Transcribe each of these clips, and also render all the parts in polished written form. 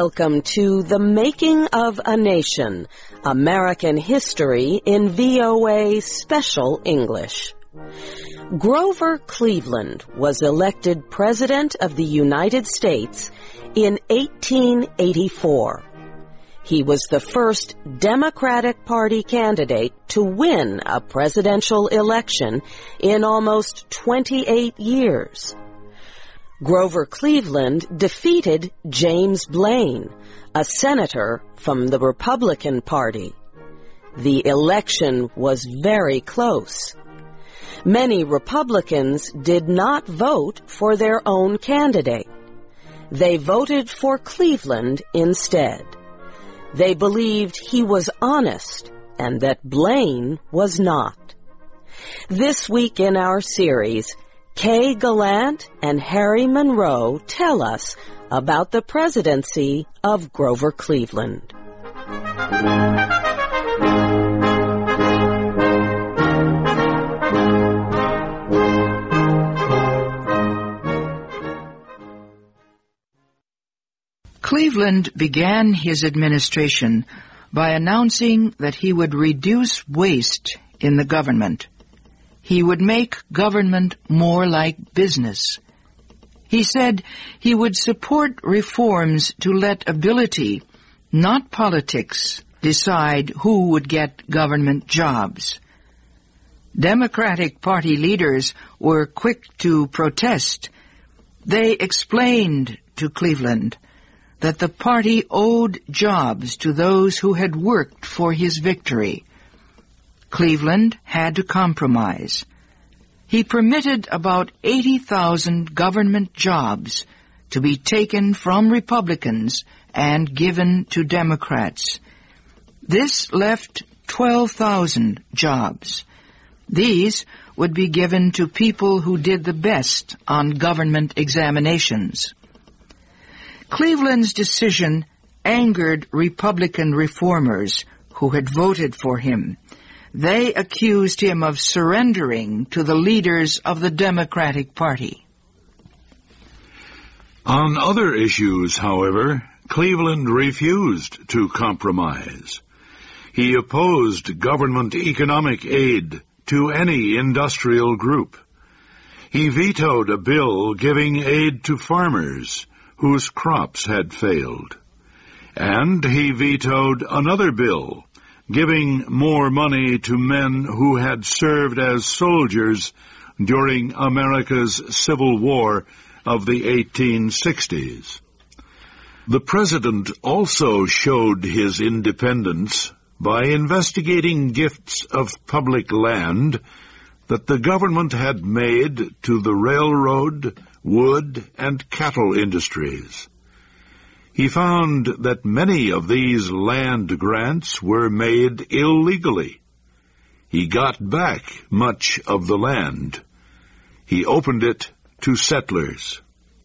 Welcome to The Making of a Nation, American History in VOA Special English. Grover Cleveland was elected President of the United States in 1884. He was the first Democratic Party candidate to win a presidential election in almost 28 years. Grover Cleveland defeated James Blaine, a senator from the Republican Party. The election was very close. Many Republicans did not vote for their own candidate. They voted for Cleveland instead. They believed he was honest and that Blaine was not. This week in our series, Kay Gallant and Harry Monroe tell us about the presidency of Grover Cleveland. Cleveland began his administration by announcing that he would reduce waste in the government. He would make government more like business. He said he would support reforms to let ability, not politics, decide who would get government jobs. Democratic Party leaders were quick to protest. They explained to Cleveland that the party owed jobs to those who had worked for his victory. Cleveland had to compromise. He permitted about 80,000 government jobs to be taken from Republicans and given to Democrats. This left 12,000 jobs. These would be given to people who did the best on government examinations. Cleveland's decision angered Republican reformers who had voted for him. They accused him of surrendering to the leaders of the Democratic Party. On other issues, however, Cleveland refused to compromise. He opposed government economic aid to any industrial group. He vetoed a bill giving aid to farmers whose crops had failed. And he vetoed another bill giving more money to men who had served as soldiers during America's Civil War of the 1860s. The president also showed his independence by investigating gifts of public land that the government had made to the railroad, wood, and cattle industries. He found that many of these land grants were made illegally. He got back much of the land. He opened it to settlers.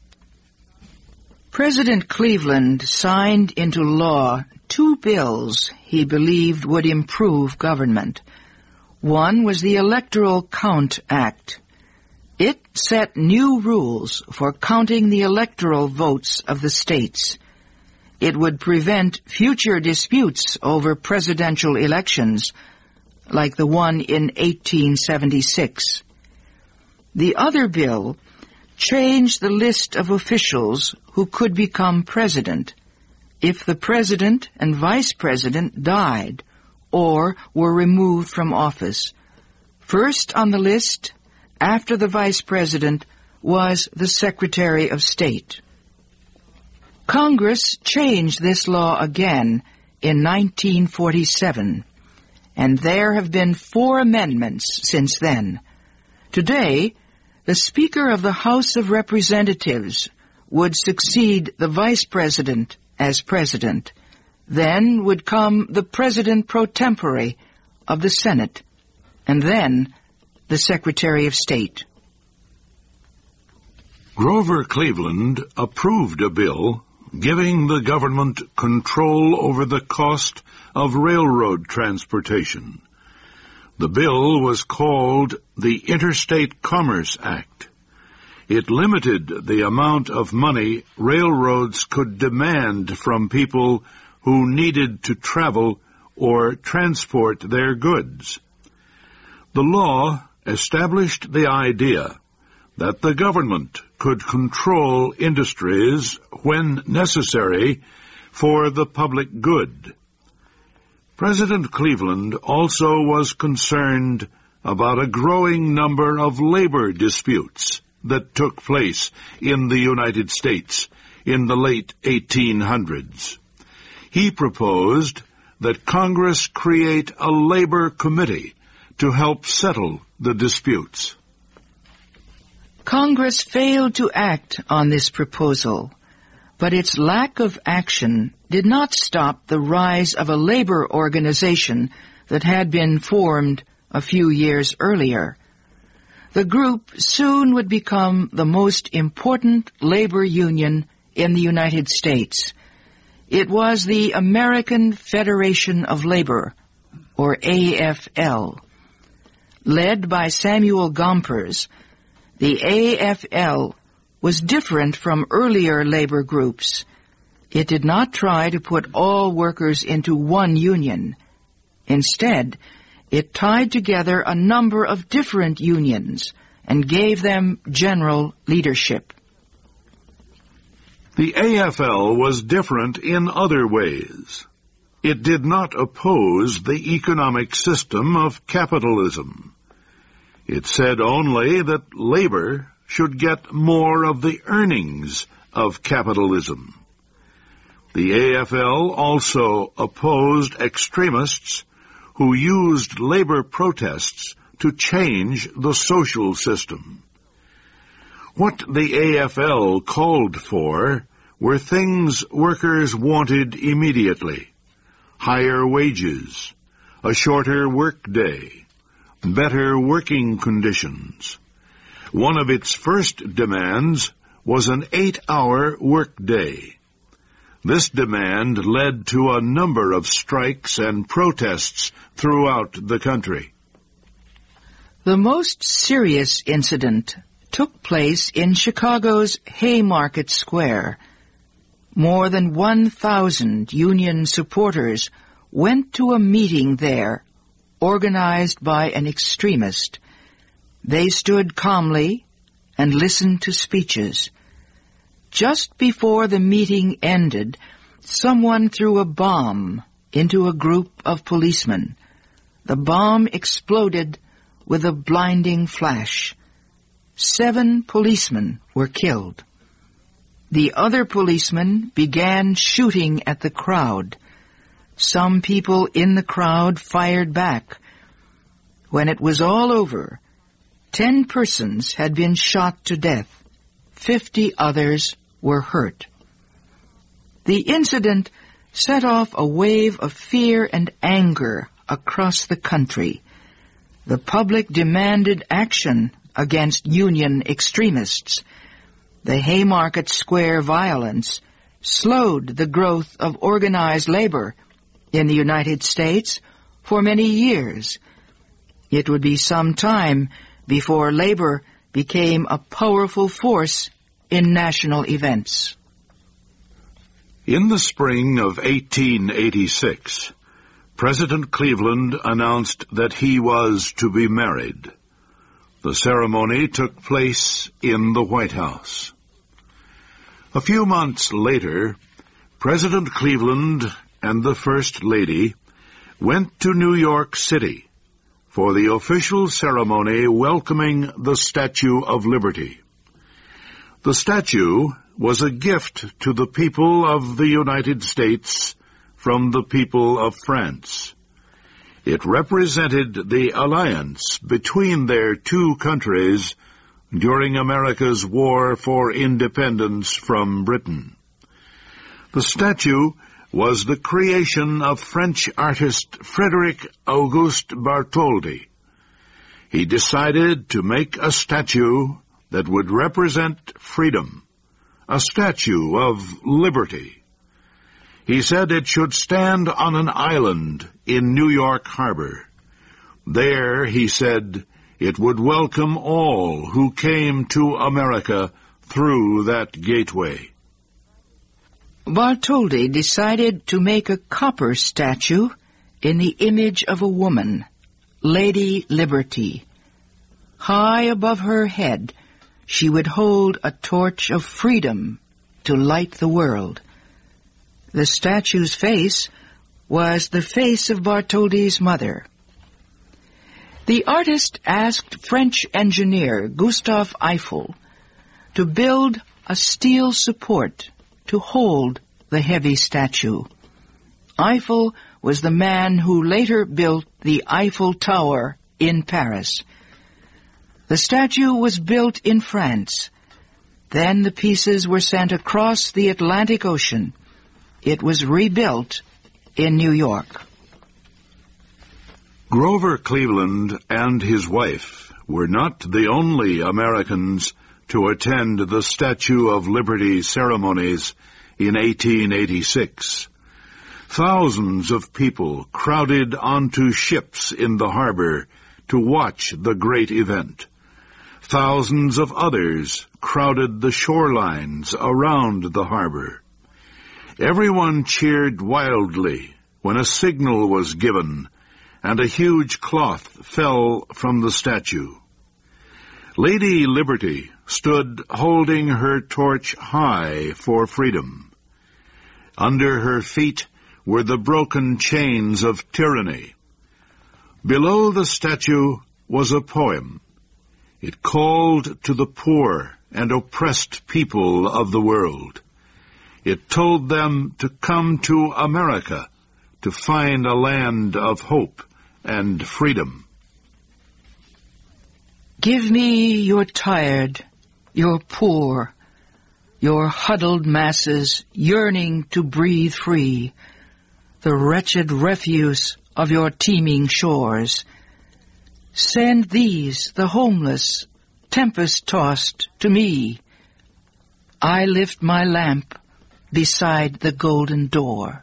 President Cleveland signed into law 2 bills he believed would improve government. One was the Electoral Count Act. It set new rules for counting the electoral votes of the states. It would prevent future disputes over presidential elections, like the one in 1876. The other bill changed the list of officials who could become president if the president and vice president died or were removed from office. First on the list, after the vice president, was the Secretary of State. Congress changed this law again in 1947, and there have been 4 amendments since then. Today, the Speaker of the House of Representatives would succeed the Vice President as President. Then would come the President pro tempore of the Senate, and then the Secretary of State. Grover Cleveland approved a bill giving the government control over the cost of railroad transportation. The bill was called the Interstate Commerce Act. It limited the amount of money railroads could demand from people who needed to travel or transport their goods. The law established the idea that the government could control industries when necessary for the public good. President Cleveland also was concerned about a growing number of labor disputes that took place in the United States in the late 1800s. He proposed that Congress create a labor committee to help settle the disputes. Congress failed to act on this proposal, but its lack of action did not stop the rise of a labor organization that had been formed a few years earlier. The group soon would become the most important labor union in the United States. It was the American Federation of Labor, or AFL. Led by Samuel Gompers, the AFL was different from earlier labor groups. It did not try to put all workers into one union. Instead, it tied together a number of different unions and gave them general leadership. The AFL was different in other ways. It did not oppose the economic system of capitalism. It said only that labor should get more of the earnings of capitalism. The AFL also opposed extremists who used labor protests to change the social system. What the AFL called for were things workers wanted immediately: higher wages, a shorter workday, better working conditions. One of its first demands was an 8-hour workday. This demand led to a number of strikes and protests throughout the country. The most serious incident took place in Chicago's Haymarket Square. More than 1,000 Union supporters went to a meeting there, organized by an extremist. They stood calmly and listened to speeches. Just before the meeting ended, someone threw a bomb into a group of policemen. The bomb exploded with a blinding flash. 7 policemen were killed. The other policemen began shooting at the crowd. Some people in the crowd fired back. When it was all over, 10 persons had been shot to death. 50 others were hurt. The incident set off a wave of fear and anger across the country. The public demanded action against Union extremists. The Haymarket Square violence slowed the growth of organized labor in the United States for many years. It would be some time before labor became a powerful force in national events. In the spring of 1886, President Cleveland announced that he was to be married. The ceremony took place in the White House. A few months later, President Cleveland and the First Lady went to New York City for the official ceremony welcoming the Statue of Liberty. The statue was a gift to the people of the United States from the people of France. It represented the alliance between their two countries during America's war for independence from Britain. The statue was the creation of French artist Frédéric Auguste Bartholdi. He decided to make a statue that would represent freedom, a statue of liberty. He said it should stand on an island in New York Harbor. There, he said, It would welcome all who came to America through that gateway. Bartholdi decided to make a copper statue in the image of a woman, Lady Liberty. High above her head, she would hold a torch of freedom to light the world. The statue's face was the face of Bartholdi's mother. The artist asked French engineer Gustave Eiffel to build a steel support to hold the heavy statue. Eiffel was the man who later built the Eiffel Tower in Paris. The statue was built in France. Then the pieces were sent across the Atlantic Ocean. It was rebuilt in New York. Grover Cleveland and his wife were not the only Americans to attend the Statue of Liberty ceremonies in 1886. Thousands of people crowded onto ships in the harbor to watch the great event. Thousands of others crowded the shorelines around the harbor. Everyone cheered wildly when a signal was given and a huge cloth fell from the statue. Lady Liberty stood holding her torch high for freedom. Under her feet were the broken chains of tyranny. Below the statue was a poem. It called to the poor and oppressed people of the world. It told them to come to America to find a land of hope and freedom. Give me your tired, your poor, your huddled masses yearning to breathe free, the wretched refuse of your teeming shores. Send these, the homeless, tempest-tossed, to me. I lift my lamp beside the golden door.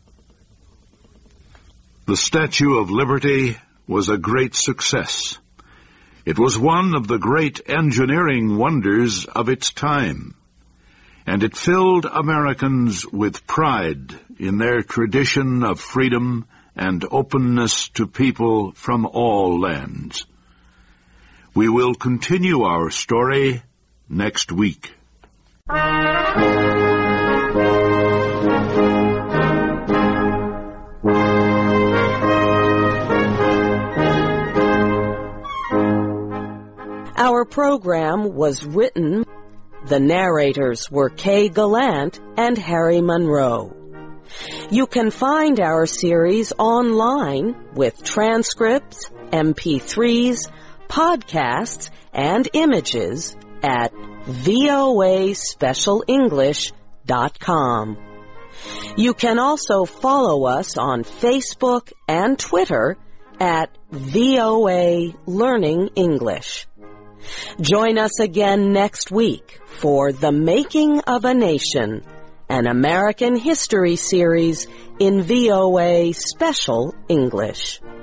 The Statue of Liberty was a great success. It was one of the great engineering wonders of its time, and it filled Americans with pride in their tradition of freedom and openness to people from all lands. We will continue our story next week. Our program was written. The narrators were Kay Gallant and Harry Monroe. You can find our series online with transcripts, MP3s, podcasts, and images at voaspecialenglish.com. You can also follow us on Facebook and Twitter at VOA Learning English. Join us again next week for The Making of a Nation, an American history series in VOA Special English.